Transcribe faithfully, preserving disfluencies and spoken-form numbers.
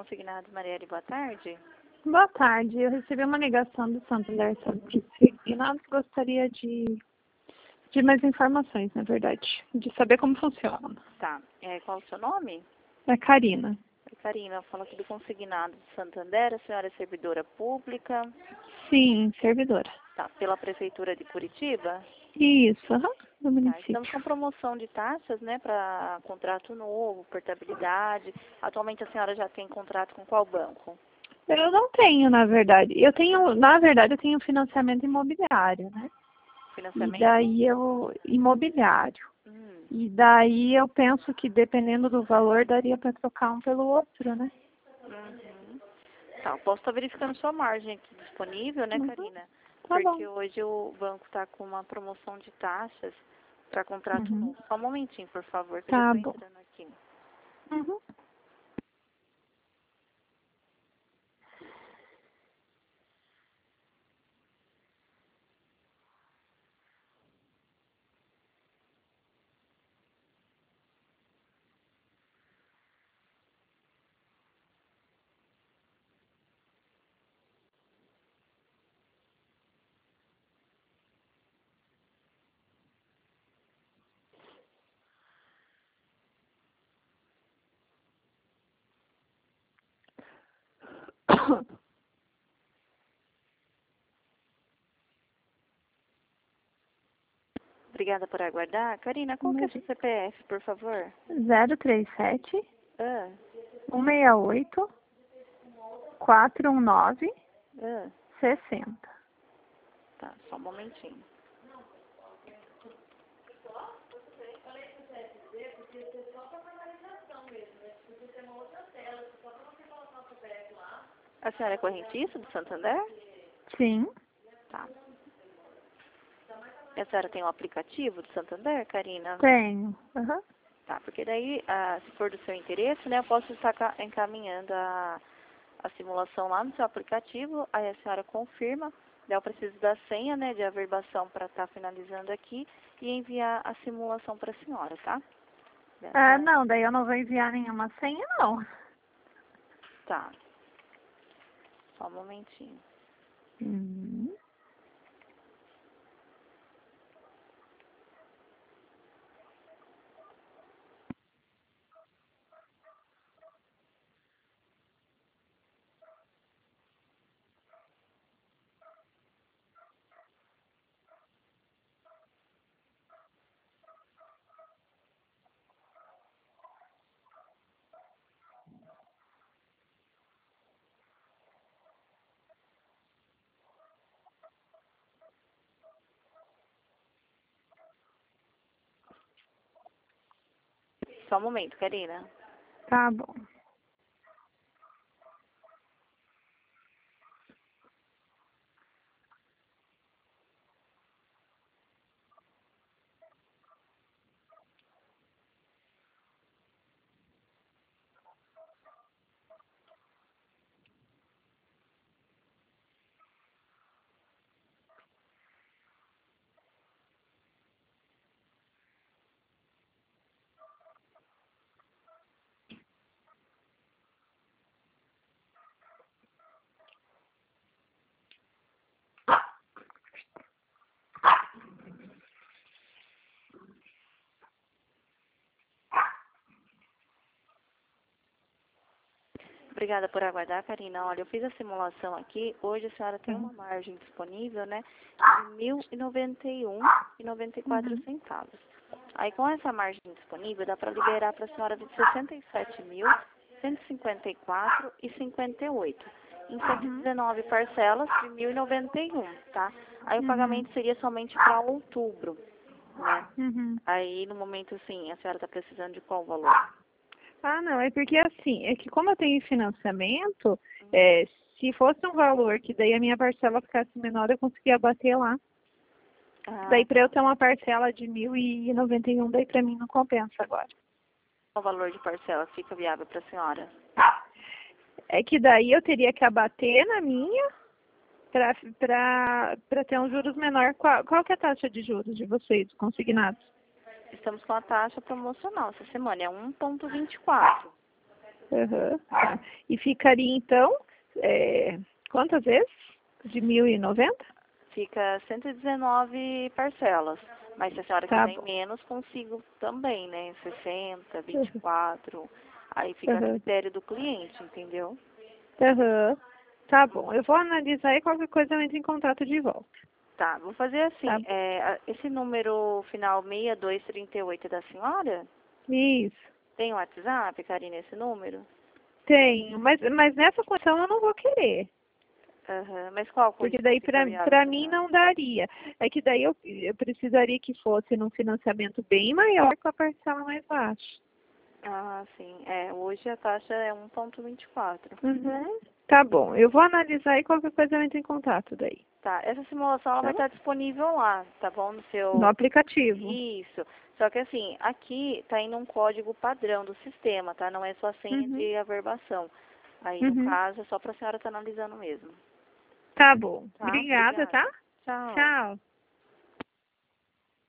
Consignados, Marielle, boa tarde. Boa tarde, eu recebi uma ligação do Santander sobre consignados. Gostaria de, de mais informações, na verdade, de saber como funciona. Tá, é, qual o seu nome? É Karina. Karina, eu falo aqui do Consignado do Santander, a senhora é servidora pública? Sim, servidora. Tá, pela Prefeitura de Curitiba? Isso, aham, do Tá, município. estamos com promoção de taxas, né, para contrato novo, portabilidade. Atualmente a senhora já tem contrato com qual banco? Eu não tenho, na verdade. Eu tenho, na verdade, eu tenho financiamento imobiliário, né? Financiamento? E daí eu, imobiliário. Hum. E daí eu penso que dependendo do valor, daria para trocar um pelo outro, né? Uhum. Tá, eu posso estar verificando sua margem aqui disponível, né, Uhum. Karina? Tá Porque bom. hoje o banco está com uma promoção de taxas para contrato Uhum. novo. Só um momentinho, por favor, que eu já Tá estou bom. entrando aqui. Uhum. Obrigada por aguardar. Karina, qual que é o seu Imagina. C P F, por favor? zero três sete, Ah, um seis oito, quatro um nove, ah, sessenta. tá, só um momentinho. A senhora é correntista do Santander? Sim, Tá. E a senhora tem um aplicativo do Santander, Karina? tenho. Uhum. Tá, porque daí, ah, se for do seu interesse, né, eu posso estar ca- encaminhando a, a simulação lá no seu aplicativo, aí a senhora confirma, daí eu preciso da senha, né, de averbação para estar finalizando aqui e enviar a simulação para a senhora, tá? Ah, Dessa- não, daí eu não vou enviar nenhuma senha, não. Tá, só um momentinho. Uhum. Só um momento, Karina. Tá bom. Obrigada por aguardar, Karina. Olha, eu fiz a simulação aqui. Hoje a senhora tem uma Uhum. margem disponível, né, de mil e noventa e um reais e noventa e quatro Uhum. centavos. Aí, com essa margem disponível, dá para liberar para a senhora de sessenta e sete mil, cento e cinquenta e quatro reais e cinquenta e oito centavos. Em cento e Uhum. dezenove parcelas de mil e noventa e um, tá? Aí o Uhum. pagamento seria somente para outubro, né? Uhum. Aí, no momento, assim, a senhora está precisando de qual valor? Ah, não, é porque assim, é que como eu tenho financiamento, é, se fosse um valor que daí a minha parcela ficasse menor, eu conseguia bater lá. Ah, Daí para eu ter uma parcela de mil e noventa e um, daí para mim não compensa agora. qual valor de parcela fica viável para a senhora? É que daí eu teria que abater na minha para para para ter um juros menor. Qual, qual que é a taxa de juros de vocês, consignados? Estamos com a taxa promocional essa semana, é um ponto vinte e quatro. Aham, tá. E ficaria, então, é, quantas vezes? De mil e noventa? Fica cento e dezenove parcelas. Mas se a senhora Tá quiser bom. em menos, consigo também, né? sessenta, vinte e quatro. Aí fica a Aham, critério do cliente, entendeu? aham. Tá bom. Eu vou analisar e qualquer coisa eu entro em contato de volta. Tá, vou fazer Tá assim. bom. É, a- esse número final seis dois três oito é da senhora? Isso. Tem WhatsApp, Karina, esse número? Tenho, mas, mas nessa condição eu não vou querer. Aham. Mas qual Porque condição daí fica pra viável pra pra mim senhora? não daria. É que daí eu, eu precisaria que fosse num financiamento bem maior com a parcela mais baixa. Ah, sim. É, hoje a taxa é um ponto vinte e quatro. Uhum. Tá bom. Eu vou analisar e qualquer coisa eu entro em contato daí. Tá, essa simulação ela vai Tá bom? estar disponível lá, tá bom? No No seu... aplicativo. Isso. Só que assim, aqui tá indo um código padrão do sistema, tá? Não é só senha Uhum. de averbação. Aí, no Uhum. caso, é só pra senhora estar analisando mesmo. Tá bom. Tá? Obrigada, Obrigada. tá? Tchau. Tchau.